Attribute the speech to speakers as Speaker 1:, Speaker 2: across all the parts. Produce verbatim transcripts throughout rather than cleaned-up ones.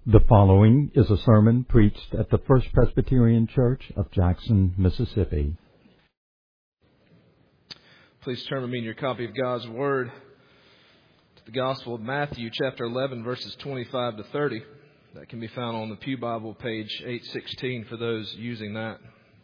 Speaker 1: The following is a sermon preached at the First Presbyterian Church of Jackson, Mississippi.
Speaker 2: Please turn with me in your copy of God's Word to the Gospel of Matthew, chapter eleven, verses twenty-five to thirty. That can be found on the Pew Bible, page eight sixteen, for those using that.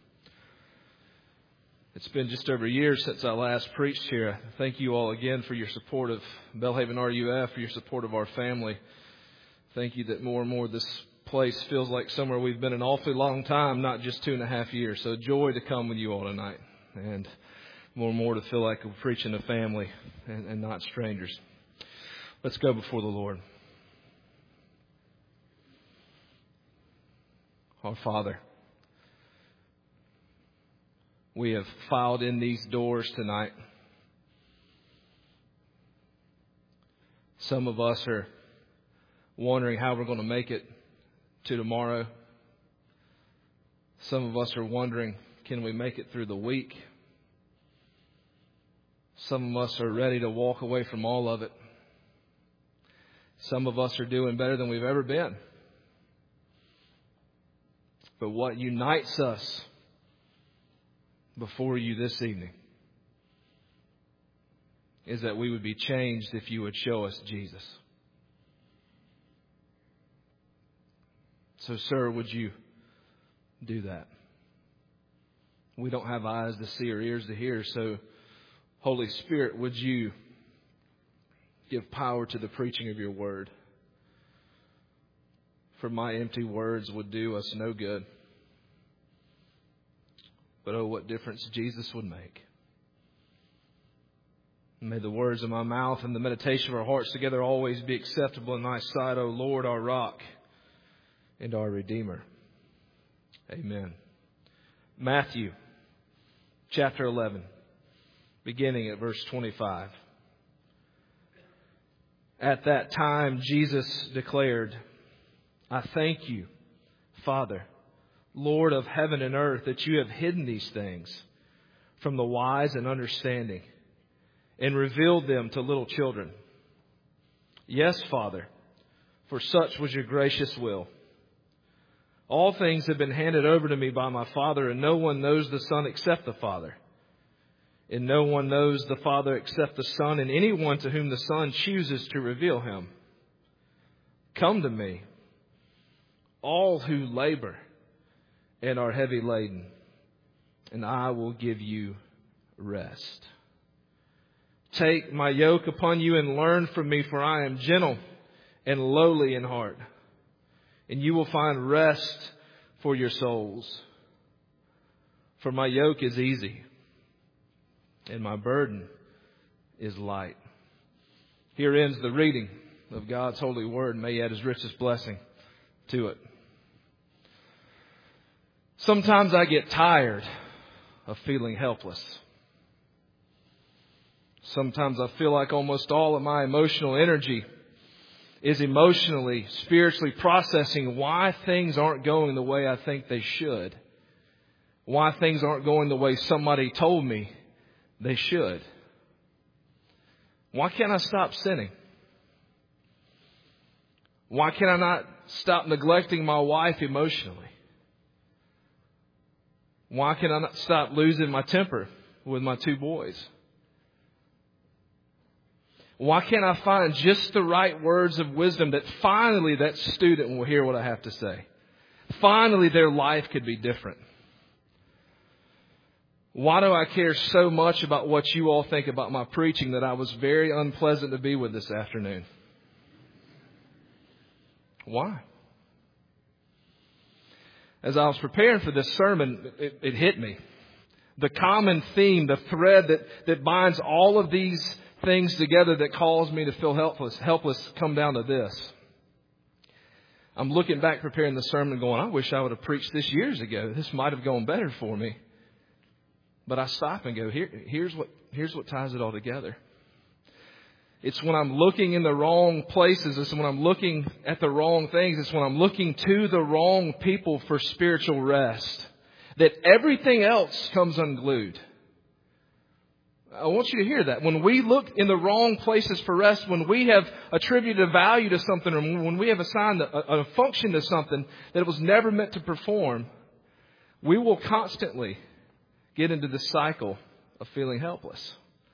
Speaker 2: It's been just over a year since I last preached here. Thank you all again for your support of Belhaven R U F, for your support of our family. Thank you that more and more this place feels like somewhere we've been an awfully long time, not just two and a half years. So joy to come with you all tonight. And more and more to feel like we're preaching to family and, and not strangers. Let's go before the Lord. Our Father, we have filed in these doors tonight. Some of us are wondering how we're going to make it to tomorrow. Some of us are wondering, can we make it through the week? Some of us are ready to walk away from all of it. Some of us are doing better than we've ever been. But what unites us before you this evening is that we would be changed if you would show us Jesus. So, sir, would you do that? We don't have eyes to see or ears to hear, so Holy Spirit, would you give power to the preaching of your word? For my empty words would do us no good. But oh, what difference Jesus would make. May the words of my mouth and the meditation of our hearts together always be acceptable in thy sight, O Lord, our rock and our Redeemer. Amen. Matthew chapter eleven, beginning at verse twenty-five. At that time, Jesus declared, I thank you, Father, Lord of heaven and earth, that you have hidden these things from the wise and understanding and revealed them to little children. Yes, Father, for such was your gracious will. All things have been handed over to me by my Father, and no one knows the Son except the Father. And no one knows the Father except the Son, and anyone to whom the Son chooses to reveal him. Come to me, all who labor and are heavy laden, and I will give you rest. Take my yoke upon you and learn from me, for I am gentle and lowly in heart, and you will find rest for your souls. For my yoke is easy, and my burden is light. Here ends the reading of God's holy word. May He add His richest blessing to it. Sometimes I get tired of feeling helpless. Sometimes I feel like almost all of my emotional energy is emotionally, spiritually processing why things aren't going the way I think they should. Why things aren't going the way somebody told me they should. Why can't I stop sinning? Why can I not stop neglecting my wife emotionally? Why can I not stop losing my temper with my two boys? Why can't I find just the right words of wisdom that finally that student will hear what I have to say? Finally, their life could be different. Why do I care so much about what you all think about my preaching that I was very unpleasant to be with this afternoon? Why? As I was preparing for this sermon, it, it hit me. The common theme, the thread that, that binds all of these things together that cause me to feel helpless, helpless come down to this. I'm looking back preparing the sermon and going, I wish I would have preached this years ago. This might have gone better for me. But I stop and go, Here, here's what here's what ties it all together. It's when I'm looking in the wrong places. It's when I'm looking at the wrong things. It's when I'm looking to the wrong people for spiritual rest that everything else comes unglued. I want you to hear that. When we look in the wrong places for rest, when we have attributed a value to something, or when we have assigned a, a function to something that it was never meant to perform, we will constantly get into the cycle of feeling helpless.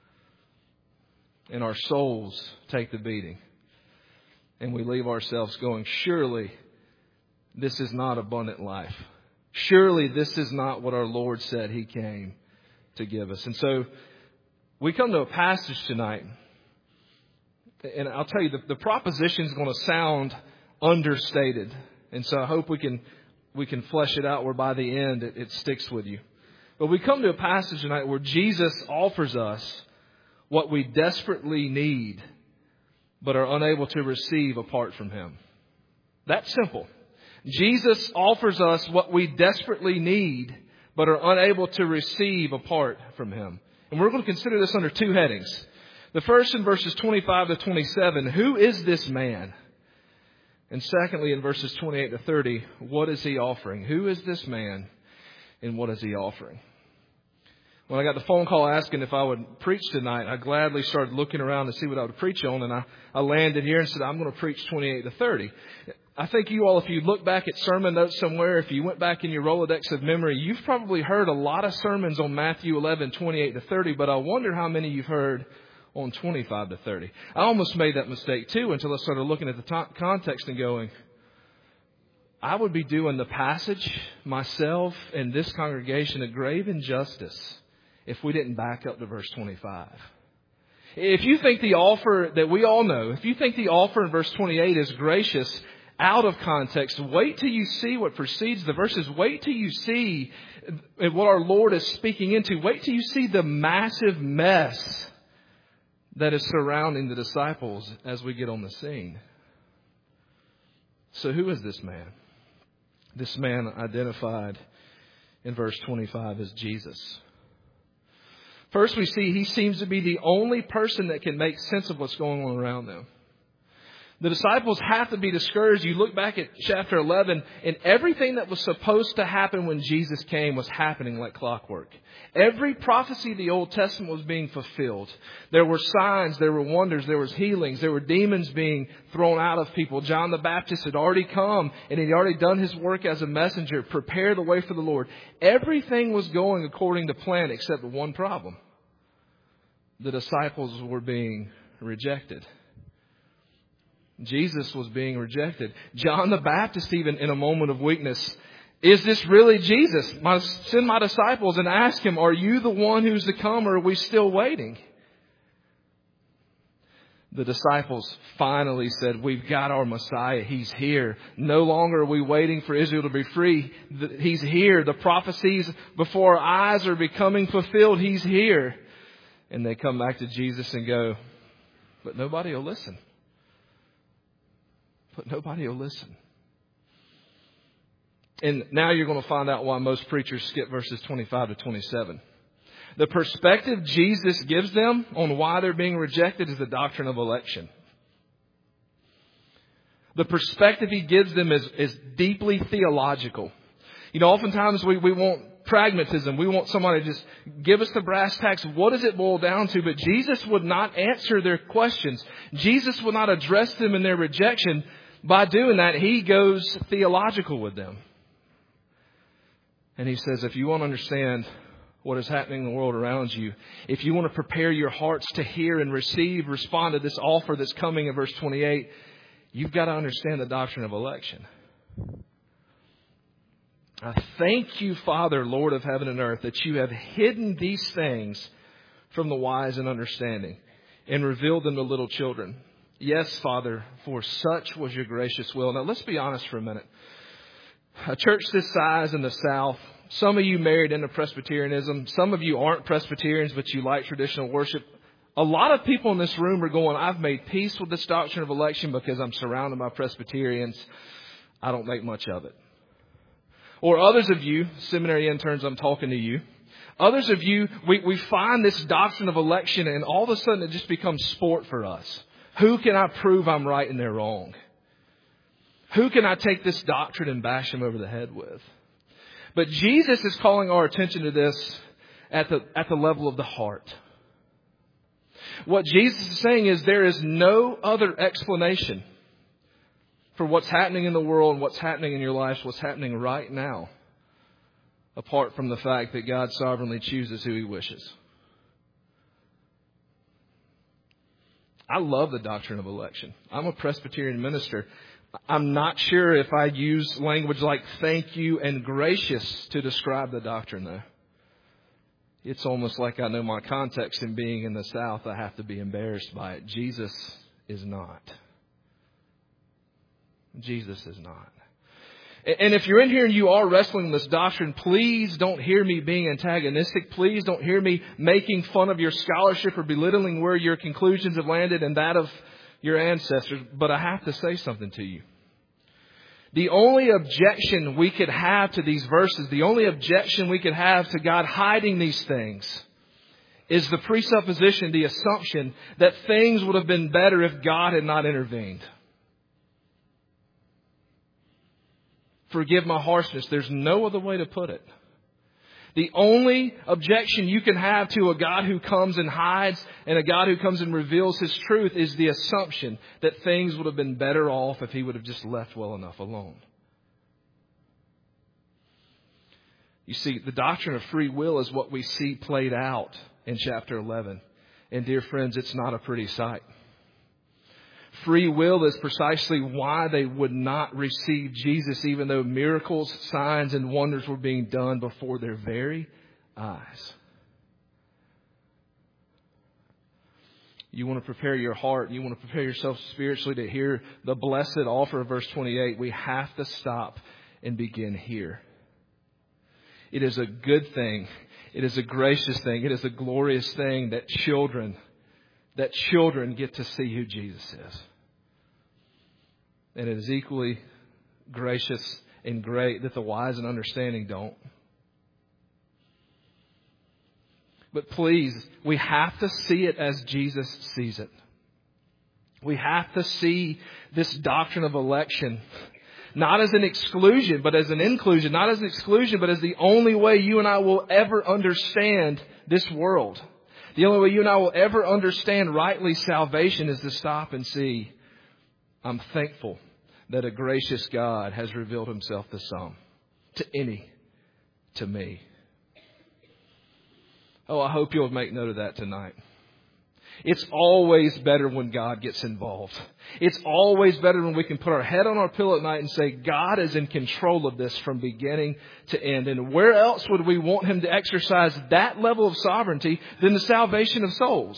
Speaker 2: And our souls take the beating. And we leave ourselves going, surely this is not abundant life. Surely this is not what our Lord said He came to give us. And so we come to a passage tonight. And I'll tell you, the, the proposition is going to sound understated. And so I hope we can we can flesh it out where by the end it, it sticks with you. But we come to a passage tonight where Jesus offers us what we desperately need but are unable to receive apart from Him. That's simple. Jesus offers us what we desperately need but are unable to receive apart from Him. And we're going to consider this under two headings. The first in verses twenty-five to twenty-seven, who is this man? And secondly, in verses twenty-eight to thirty, what is He offering? Who is this man and what is He offering? When I got the phone call asking if I would preach tonight, I gladly started looking around to see what I would preach on. And I, I landed here and said, I'm going to preach twenty-eight to thirty. I think you all, if you look back at sermon notes somewhere, if you went back in your Rolodex of memory, you've probably heard a lot of sermons on Matthew eleven, twenty-eight to thirty. But I wonder how many you've heard on twenty-five to thirty. I almost made that mistake too until I started looking at the t- context and going, I would be doing the passage, myself, and this congregation a grave injustice if we didn't back up to verse twenty-five. If you think the offer that we all know, if you think the offer in verse twenty-eight is gracious out of context, wait till you see what precedes the verses. Wait till you see what our Lord is speaking into. Wait till you see the massive mess that is surrounding the disciples as we get on the scene. So who is this man? This man identified in verse twenty-five as Jesus. First, we see he seems to be the only person that can make sense of what's going on around them. The disciples have to be discouraged. You look back at chapter eleven, and everything that was supposed to happen when Jesus came was happening like clockwork. Every prophecy of the Old Testament was being fulfilled. There were signs, there were wonders, there was healings, there were demons being thrown out of people. John the Baptist had already come, and he'd already done his work as a messenger, prepare the way for the Lord. Everything was going according to plan except one problem. The disciples were being rejected. Jesus was being rejected. John the Baptist, even in a moment of weakness, is this really Jesus? My, send my disciples and ask him, are you the one who's to come, or are we still waiting? The disciples finally said, we've got our Messiah. He's here. No longer are we waiting for Israel to be free. He's here. The prophecies before our eyes are becoming fulfilled. He's here. And they come back to Jesus and go, but nobody will listen. But nobody will listen. And now you're going to find out why most preachers skip verses twenty-five to twenty-seven. The perspective Jesus gives them on why they're being rejected is the doctrine of election. The perspective He gives them is, is deeply theological. You know, oftentimes we, we want pragmatism. We want somebody to just give us the brass tacks. What does it boil down to? But Jesus would not answer their questions. Jesus would not address them in their rejection. By doing that, He goes theological with them. And He says, if you want to understand what is happening in the world around you, if you want to prepare your hearts to hear and receive, respond to this offer that's coming in verse twenty-eight, you've got to understand the doctrine of election. I thank you, Father, Lord of heaven and earth, that you have hidden these things from the wise and understanding and revealed them to little children. Yes, Father, for such was your gracious will. Now, let's be honest for a minute. A church this size in the South, some of you married into Presbyterianism. Some of you aren't Presbyterians, but you like traditional worship. A lot of people in this room are going, I've made peace with this doctrine of election because I'm surrounded by Presbyterians. I don't make much of it. Or others of you, seminary interns, I'm talking to you. Others of you, we, we find this doctrine of election and all of a sudden it just becomes sport for us. Who can I prove I'm right and they're wrong? Who can I take this doctrine and bash them over the head with? But Jesus is calling our attention to this at the, at the level of the heart. What Jesus is saying is there is no other explanation for what's happening in the world and what's happening in your life, what's happening right now, apart from the fact that God sovereignly chooses who He wishes. I love the doctrine of election. I'm a Presbyterian minister. I'm not sure if I use language like thank you and gracious to describe the doctrine, though. It's almost like I know my context, and being in the South, I have to be embarrassed by it. Jesus is not. Jesus is not. And if you're in here and you are wrestling with this doctrine, please don't hear me being antagonistic. Please don't hear me making fun of your scholarship or belittling where your conclusions have landed and that of your ancestors. But I have to say something to you. The only objection we could have to these verses, the only objection we could have to God hiding these things, is the presupposition, the assumption that things would have been better if God had not intervened. Forgive my harshness. There's no other way to put it. The only objection you can have to a God who comes and hides and a God who comes and reveals His truth is the assumption that things would have been better off if He would have just left well enough alone. You see, the doctrine of free will is what we see played out in chapter eleven. And dear friends, it's not a pretty sight. Free will is precisely why they would not receive Jesus, even though miracles, signs, and wonders were being done before their very eyes. You want to prepare your heart, you want to prepare yourself spiritually to hear the blessed offer of verse twenty-eight. We have to stop and begin here. It is a good thing. It is a gracious thing. It is a glorious thing that children that children get to see who Jesus is. And it is equally gracious and great that the wise and understanding don't. But please, we have to see it as Jesus sees it. We have to see this doctrine of election not as an exclusion, but as an inclusion. Not as an exclusion, but as the only way you and I will ever understand this world. The only way you and I will ever understand rightly salvation is to stop and see, I'm thankful that a gracious God has revealed Himself to some, to any, to me. Oh, I hope you'll make note of that tonight. It's always better when God gets involved. It's always better when we can put our head on our pillow at night and say, God is in control of this from beginning to end. And where else would we want Him to exercise that level of sovereignty than the salvation of souls?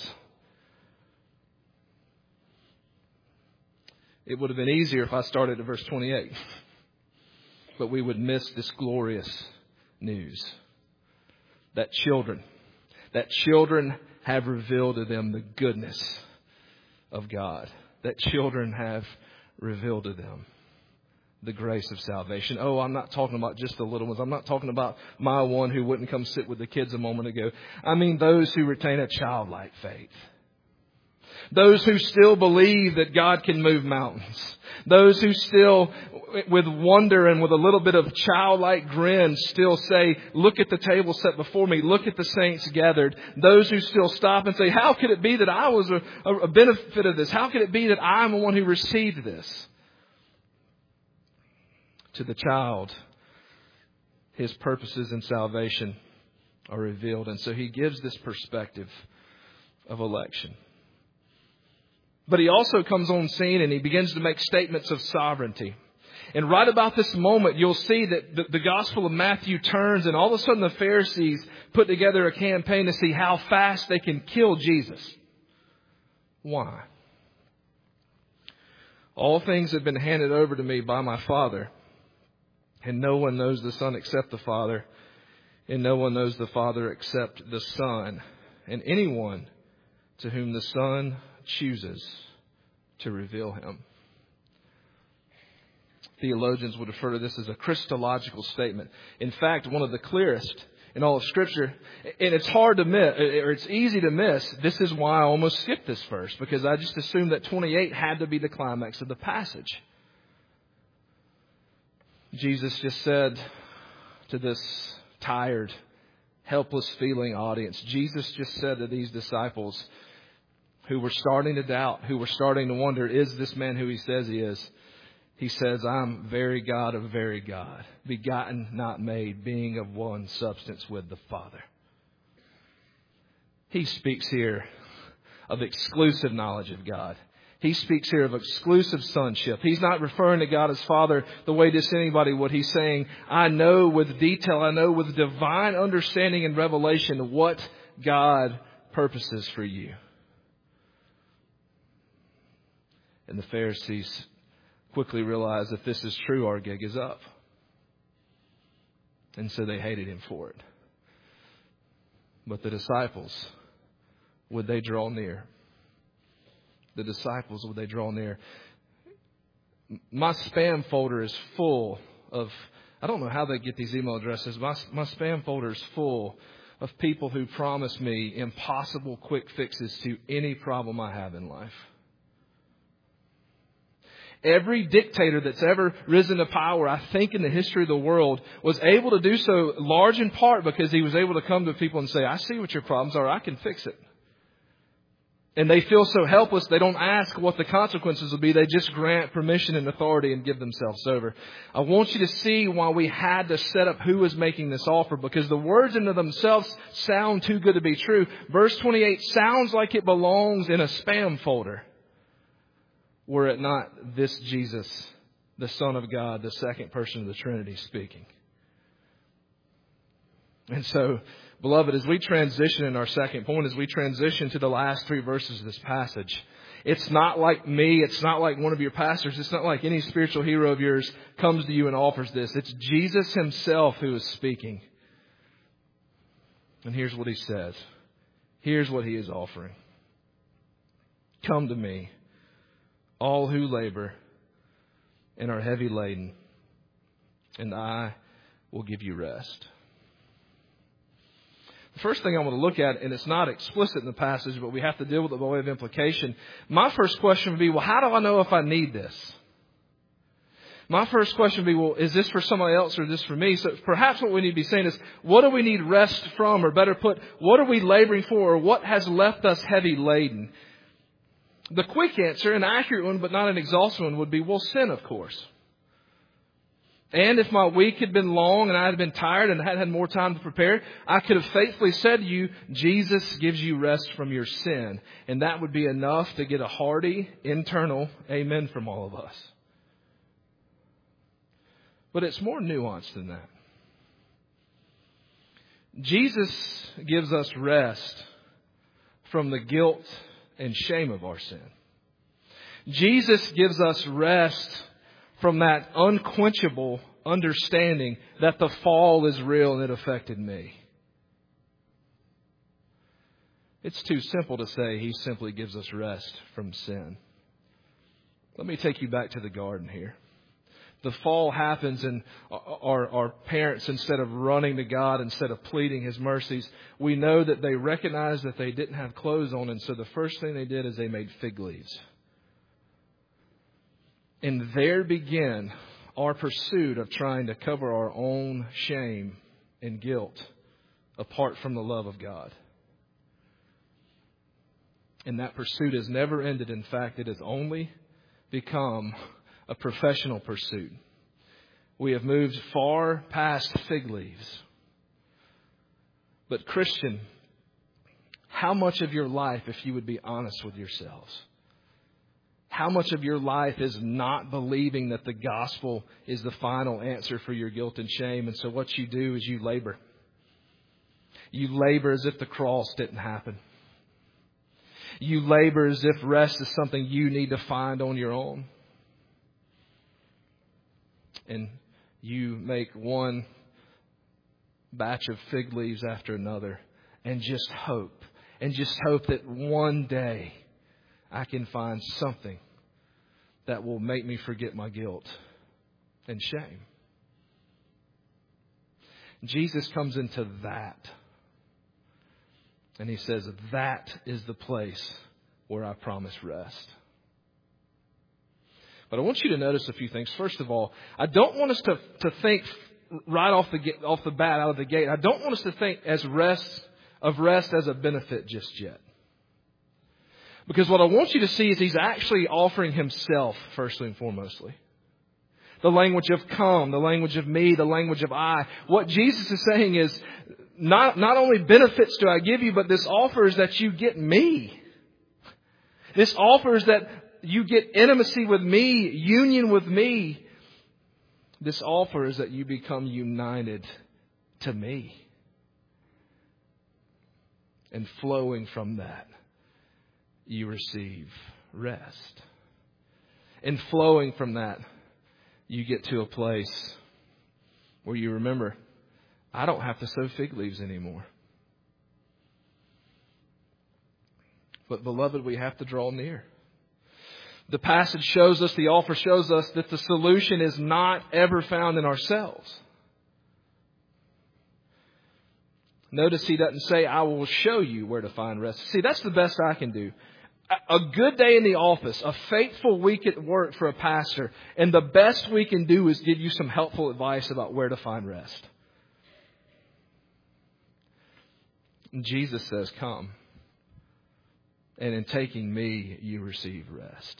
Speaker 2: It would have been easier if I started at verse twenty-eight. But we would miss this glorious news. That children, that children have revealed to them the goodness of God. That children have revealed to them the grace of salvation. Oh, I'm not talking about just the little ones. I'm not talking about my one who wouldn't come sit with the kids a moment ago. I mean those who retain a childlike faith. Those who still believe that God can move mountains. Those who still, with wonder and with a little bit of childlike grin, still say, look at the table set before me. Look at the saints gathered. Those who still stop and say, how could it be that I was a, a benefit of this? How could it be that I'm the one who received this? To the child, his purposes in salvation are revealed. And so he gives this perspective of election. But he also comes on scene and he begins to make statements of sovereignty. And right about this moment, you'll see that the, the Gospel of Matthew turns and all of a sudden the Pharisees put together a campaign to see how fast they can kill Jesus. Why? All things have been handed over to me by my Father, and no one knows the Son except the Father, and no one knows the Father except the Son, and anyone to whom the Son chooses to reveal Him. Theologians would refer to this as a Christological statement. In fact, one of the clearest in all of Scripture, and it's hard to miss, or it's easy to miss. This is why I almost skipped this verse, because I just assumed that twenty-eight had to be the climax of the passage. Jesus just said to this tired, helpless feeling audience, Jesus just said to these disciples, who were starting to doubt, who were starting to wonder, is this man who he says he is? He says, I'm very God of very God, begotten, not made, being of one substance with the Father. He speaks here of exclusive knowledge of God. He speaks here of exclusive sonship. He's not referring to God as Father the way just anybody would. He's saying, I know with detail, I know with divine understanding and revelation what God purposes for you. And the Pharisees quickly realized if this is true, our gig is up. And so they hated him for it. But the disciples, would they draw near? The disciples, would they draw near? My spam folder is full of, I don't know how they get these email addresses. My, my spam folder is full of people who promise me impossible quick fixes to any problem I have in life. Every dictator that's ever risen to power, I think in the history of the world, was able to do so large in part because he was able to come to people and say, I see what your problems are. I can fix it. And they feel so helpless, they don't ask what the consequences will be. They just grant permission and authority and give themselves over. I want you to see why we had to set up who was making this offer, because the words in themselves sound too good to be true. Verse twenty-eight sounds like it belongs in a spam folder. Were it not this Jesus, the Son of God, the second person of the Trinity speaking. And so, beloved, as we transition in our second point, as we transition to the last three verses of this passage, it's not like me, it's not like one of your pastors, it's not like any spiritual hero of yours comes to you and offers this. It's Jesus himself who is speaking. And here's what he says. Here's what he is offering. Come to me, all who labor and are heavy laden, and I will give you rest. The first thing I want to look at, and it's not explicit in the passage, but we have to deal with it by way of implication. My first question would be, well, how do I know if I need this? My first question would be, well, is this for somebody else or is this for me? So perhaps what we need to be saying is, what do we need rest from? Or better put, what are we laboring for? Or what has left us heavy laden? The quick answer, an accurate one, but not an exhaustive one, would be, well, sin, of course. And if my week had been long and I had been tired and had had more time to prepare, I could have faithfully said to you, Jesus gives you rest from your sin. And that would be enough to get a hearty, internal amen from all of us. But it's more nuanced than that. Jesus gives us rest from the guilt and shame of our sin. Jesus gives us rest from that unquenchable understanding that the fall is real and it affected me. It's too simple to say he simply gives us rest from sin. Let me take you back to the garden here. The fall happens and our, our parents, instead of running to God, instead of pleading his mercies, we know that they recognized that they didn't have clothes on. And so the first thing they did is they made fig leaves. And there began our pursuit of trying to cover our own shame and guilt apart from the love of God. And that pursuit has never ended. In fact, it has only become a professional pursuit. We have moved far past fig leaves. But Christian, how much of your life, if you would be honest with yourselves, how much of your life is not believing that the gospel is the final answer for your guilt and shame? And so what you do is you labor. You labor as if the cross didn't happen. You labor as if rest is something you need to find on your own. And you make one batch of fig leaves after another and just hope. And just hope that one day I can find something that will make me forget my guilt and shame. Jesus comes into that. And he says, that is the place where I promise rest. But I want you to notice a few things. First of all, I don't want us to, to think right off the off the bat, out of the gate. I don't want us to think as rest of rest as a benefit just yet. Because what I want you to see is He's actually offering Himself firstly and foremostly. The language of come, the language of me, the language of I. What Jesus is saying is, not, not only benefits do I give you, but this offers that you get me. This offers that you get intimacy with me, union with me. This offers that you become united to me. And flowing from that, you receive rest. And flowing from that, you get to a place where you remember, I don't have to sow fig leaves anymore. But beloved, we have to draw near. The passage shows us, the offer shows us that the solution is not ever found in ourselves. Notice he doesn't say, I will show you where to find rest. See, that's the best I can do. A good day in the office, a faithful week at work for a pastor, and the best we can do is give you some helpful advice about where to find rest. And Jesus says, come. And in taking me, you receive rest.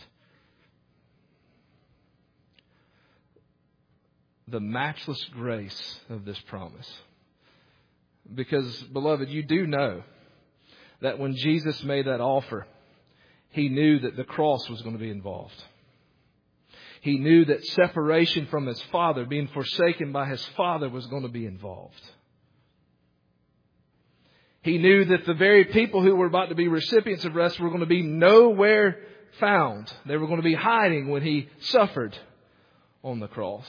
Speaker 2: The matchless grace of this promise. Because, beloved, you do know that when Jesus made that offer, He knew that the cross was going to be involved. He knew that separation from His Father, being forsaken by His Father, was going to be involved. He knew that the very people who were about to be recipients of rest were going to be nowhere found. They were going to be hiding when He suffered on the cross.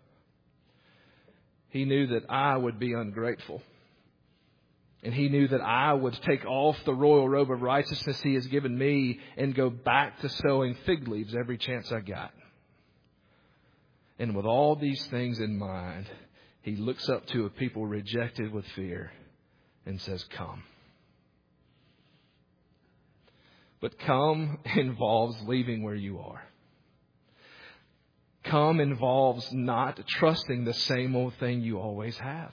Speaker 2: He knew that I would be ungrateful. And He knew that I would take off the royal robe of righteousness He has given me and go back to sowing fig leaves every chance I got. And with all these things in mind, He looks up to a people rejected with fear and says, come. But come involves leaving where you are. Come involves not trusting the same old thing you always have.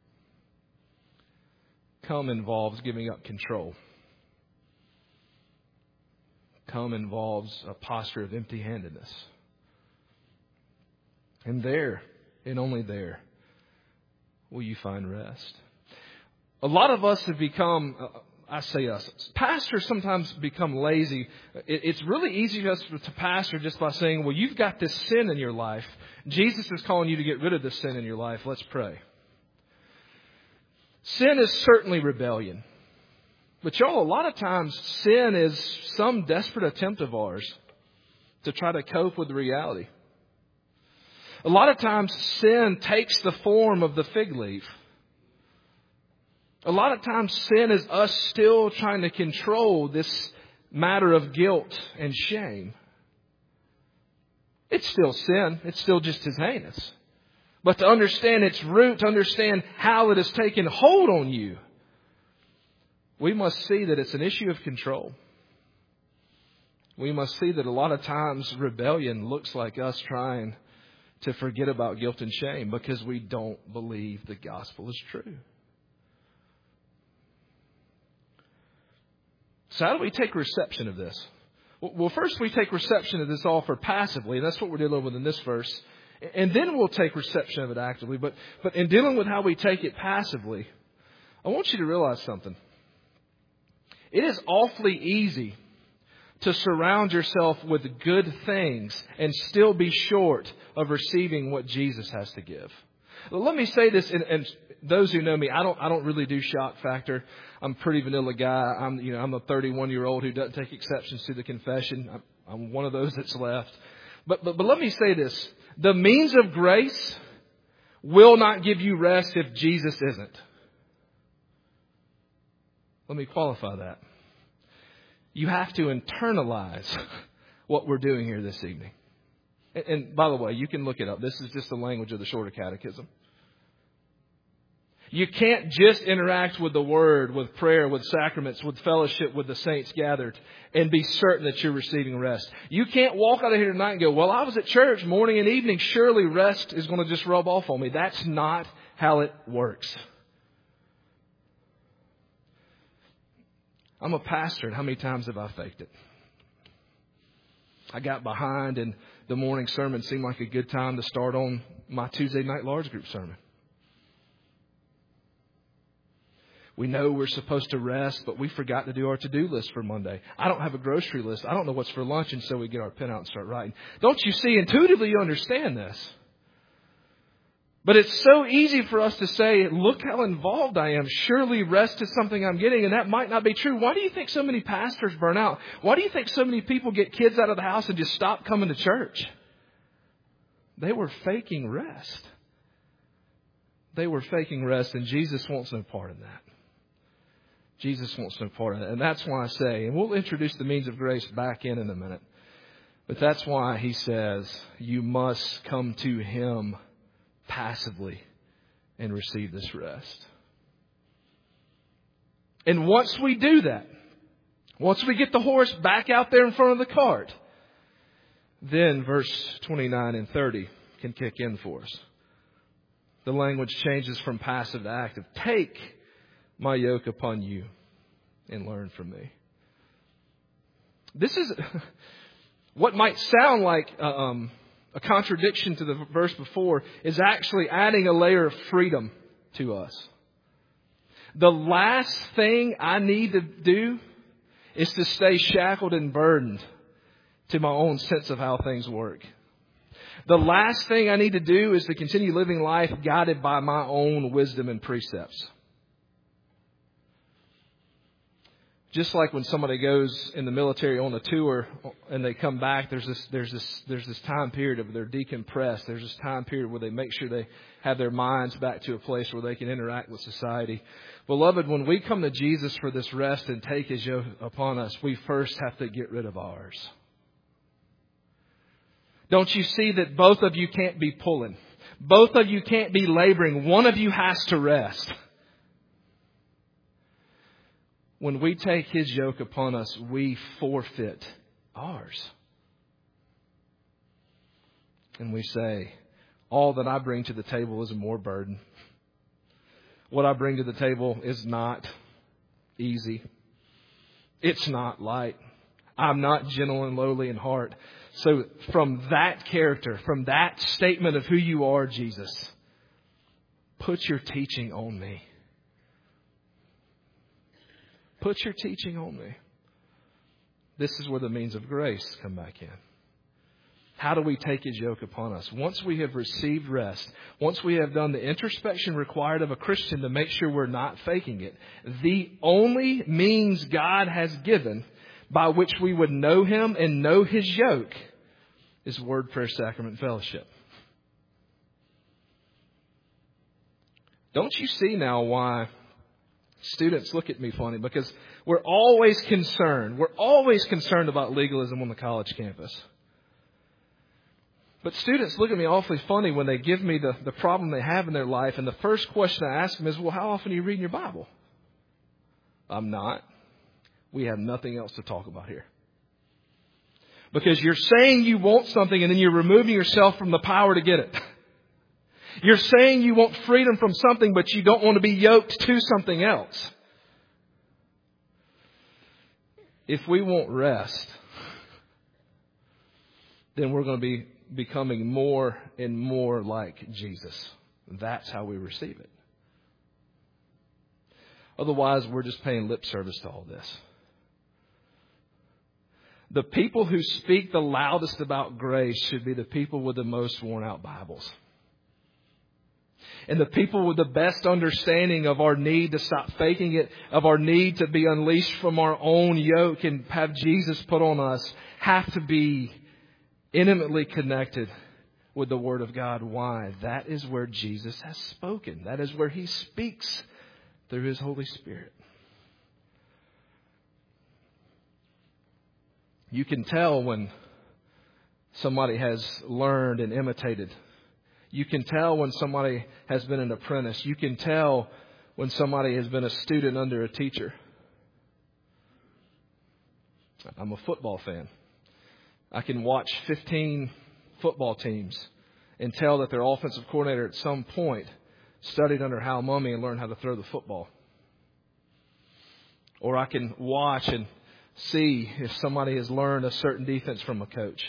Speaker 2: Come involves giving up control. Come involves a posture of empty-handedness. And there, and only there, will you find rest. A lot of us have become, uh, I say us, pastors sometimes become lazy. It, it's really easy for us to pastor just by saying, well, you've got this sin in your life. Jesus is calling you to get rid of this sin in your life. Let's pray. Sin is certainly rebellion. But y'all, a lot of times sin is some desperate attempt of ours to try to cope with the reality. A lot of times sin takes the form of the fig leaf. A lot of times sin is us still trying to control this matter of guilt and shame. It's still sin. It's still just as heinous. But to understand its root, to understand how it has taken hold on you, we must see that it's an issue of control. We must see that a lot of times rebellion looks like us trying to forget about guilt and shame because we don't believe the gospel is true. So how do we take reception of this? Well, first we take reception of this offer passively, and that's what we're dealing with in this verse. And then we'll take reception of it actively. But, but in dealing with how we take it passively, I want you to realize something. It is awfully easy to surround yourself with good things and still be short of receiving what Jesus has to give. Let me say this, and, and those who know me, I don't, I don't really do shock factor. I'm a pretty vanilla guy. I'm, you know, I'm a thirty-one year old who doesn't take exceptions to the confession. I'm, I'm one of those that's left. But, but, but let me say this. The means of grace will not give you rest if Jesus isn't. Let me qualify that. You have to internalize what we're doing here this evening. And, and by the way, you can look it up. This is just the language of the Shorter Catechism. You can't just interact with the Word, with prayer, with sacraments, with fellowship, with the saints gathered, and be certain that you're receiving rest. You can't walk out of here tonight and go, well, I was at church morning and evening. Surely rest is going to just rub off on me. That's not how it works. I'm a pastor, and how many times have I faked it? I got behind, and the morning sermon seemed like a good time to start on my Tuesday night large group sermon. We know we're supposed to rest, but we forgot to do our to-do list for Monday. I don't have a grocery list. I don't know what's for lunch, and so we get our pen out and start writing. Don't you see? Intuitively, you understand this. But it's so easy for us to say, look how involved I am. Surely rest is something I'm getting, and that might not be true. Why do you think so many pastors burn out? Why do you think so many people get kids out of the house and just stop coming to church? They were faking rest. They were faking rest, and Jesus wants no part in that. Jesus wants no part in it. And that's why I say, and we'll introduce the means of grace back in in a minute. But that's why he says, you must come to him passively and receive this rest. And once we do that, once we get the horse back out there in front of the cart, then verse twenty-nine and thirty can kick in for us. The language changes from passive to active. Take my yoke upon you and learn from me. This is what might sound like um, a contradiction to the verse before, is actually adding a layer of freedom to us. The last thing I need to do is to stay shackled and burdened to my own sense of how things work. The last thing I need to do is to continue living life guided by my own wisdom and precepts. Just like when somebody goes in the military on a tour and they come back, there's this, there's this, there's this time period of they're decompressed. There's this time period where they make sure they have their minds back to a place where they can interact with society. Beloved, when we come to Jesus for this rest and take his yoke upon us, we first have to get rid of ours. Don't you see that both of you can't be pulling? Both of you can't be laboring. One of you has to rest. When we take his yoke upon us, we forfeit ours. And we say, all that I bring to the table is more burden. What I bring to the table is not easy. It's not light. I'm not gentle and lowly in heart. So from that character, from that statement of who you are, Jesus, put your teaching on me. Put your teaching on me. This is where the means of grace come back in. How do we take his yoke upon us? Once we have received rest, once we have done the introspection required of a Christian to make sure we're not faking it, the only means God has given by which we would know him and know his yoke is word, prayer, sacrament, fellowship. Don't you see now why students look at me funny? Because we're always concerned. We're always concerned about legalism on the college campus. But students look at me awfully funny when they give me the, the problem they have in their life. And the first question I ask them is, well, how often are you reading your Bible? I'm not. We have nothing else to talk about here. Because you're saying you want something and then you're removing yourself from the power to get it. You're saying you want freedom from something, but you don't want to be yoked to something else. If we want rest, then we're going to be becoming more and more like Jesus. That's how we receive it. Otherwise, we're just paying lip service to all this. The people who speak the loudest about grace should be the people with the most worn out Bibles. And the people with the best understanding of our need to stop faking it, of our need to be unleashed from our own yoke and have Jesus put on us, have to be intimately connected with the Word of God. Why? That is where Jesus has spoken. That is where he speaks through his Holy Spirit. You can tell when somebody has learned and imitated. You can tell when somebody has been an apprentice. You can tell when somebody has been a student under a teacher. I'm a football fan. I can watch fifteen football teams and tell that their offensive coordinator at some point studied under Hal Mumme and learned how to throw the football. Or I can watch and see if somebody has learned a certain defense from a coach.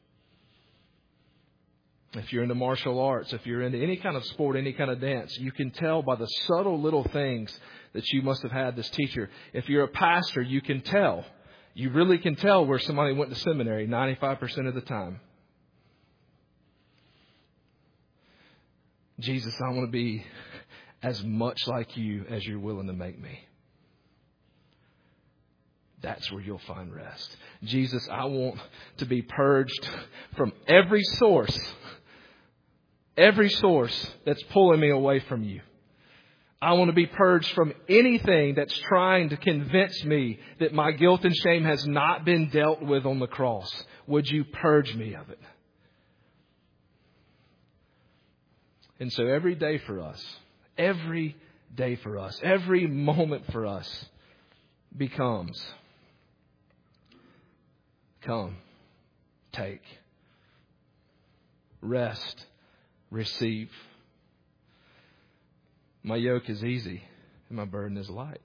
Speaker 2: If you're into martial arts, if you're into any kind of sport, any kind of dance, you can tell by the subtle little things that you must have had this teacher. If you're a pastor, you can tell. You really can tell where somebody went to seminary ninety-five percent of the time. Jesus, I want to be as much like you as you're willing to make me. That's where you'll find rest. Jesus, I want to be purged from every source, every source that's pulling me away from you. I want to be purged from anything that's trying to convince me that my guilt and shame has not been dealt with on the cross. Would you purge me of it? And so every day for us, every day for us, every moment for us becomes, come, take, rest, receive. My yoke is easy and my burden is light.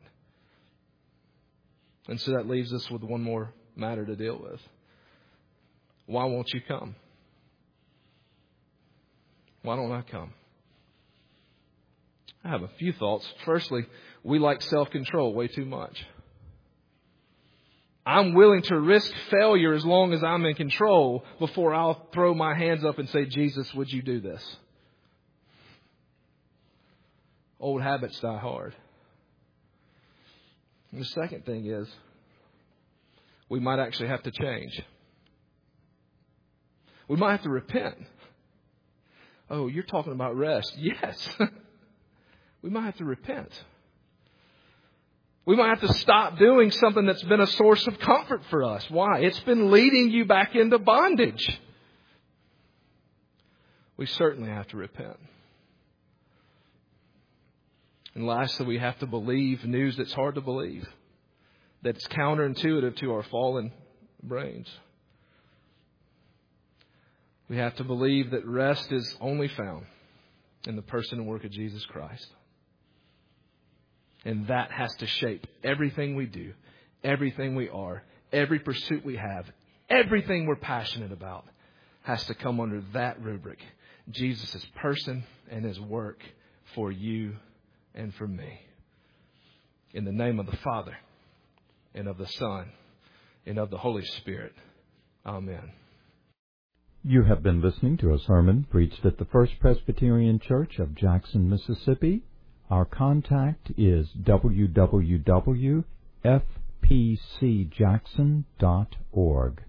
Speaker 2: And so that leaves us with one more matter to deal with. Why won't you come? Why don't I come? I have a few thoughts. Firstly, we like self-control way too much. I'm willing to risk failure as long as I'm in control before I'll throw my hands up and say, Jesus, would you do this? Old habits die hard. And the second thing is, we might actually have to change. We might have to repent. Oh, you're talking about rest. Yes. We might have to repent. We might have to stop doing something that's been a source of comfort for us. Why? It's been leading you back into bondage. We certainly have to repent. And lastly, we have to believe news that's hard to believe, that's counterintuitive to our fallen brains. We have to believe that rest is only found in the person and work of Jesus Christ. And that has to shape everything we do, everything we are, every pursuit we have, everything we're passionate about has to come under that rubric. Jesus' person and His work for you and for me. In the name of the Father and of the Son and of the Holy Spirit. Amen.
Speaker 1: You have been listening to a sermon preached at the First Presbyterian Church of Jackson, Mississippi. Our contact is w w w dot f p c jackson dot org.